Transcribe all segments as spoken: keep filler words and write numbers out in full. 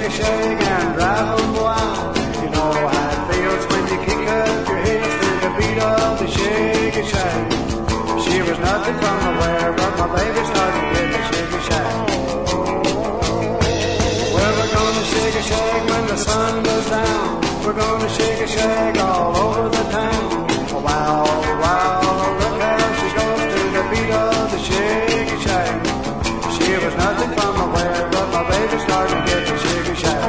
a shake and drive 'em wild. You know how it feels when you kick up your heels to the beat of the shake a shake. She was nothing from nowhere, but my baby started with a shake a shake. Well, we're gonna shake a shake when the sun goes down. We're gonna shake a shake all over the town. Oh, wow, wow, look how she goes to the beat of the shake a shake. She was nothing from nowhere, but my baby started to get the shake a shake.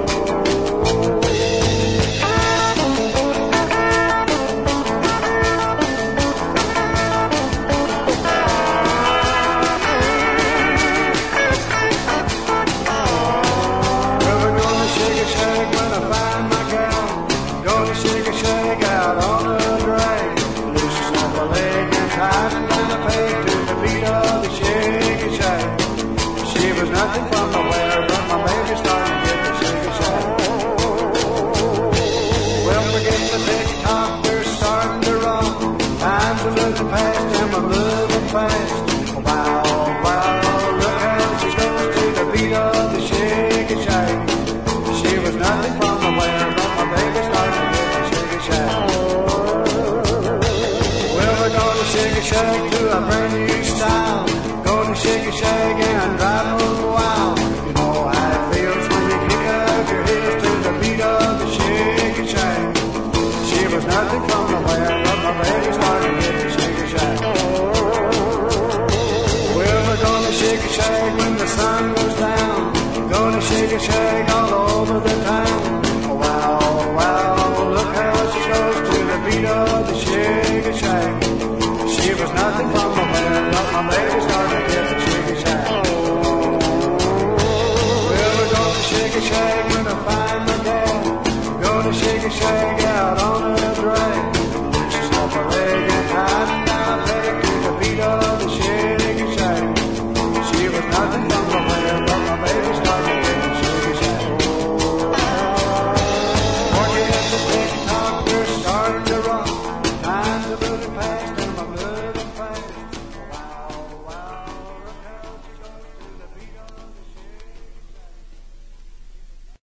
Well, we're gonna shake a shake when I find my girl. Gonna shake a shake out on the drag. Loosen up a leg and tighten down the peg to the beat of the shake a shake. She was nothing from nowhere, but my baby started to get the shake a shake. Well, forget the tick-tock, they're starting to run. Time's a moving fast and we're moving fast. Wow, wow, look how she goes to the beat of the shake a shake. She was nothing from nowhere, but my baby started to get the shake a shake. Well, we're gonna shake a shake to a brand new style. Gonna shake a shake and drive 'em wild. You know how it feels when you kick up your heels to the beat of the shake a shake. She was nothing from nowhere, but my baby started to get the shake a shake. Well, we're gonna shake a shake when the sun goes down. Gonna shake a shake all over the town. Oh, wow, wow, look how she goes to the beat of the shake a shake. She was nothing from nowhere, but my baby started to get the shake a shake. Well, we're gonna shake a shake when I find my dad. Gonna shake a shake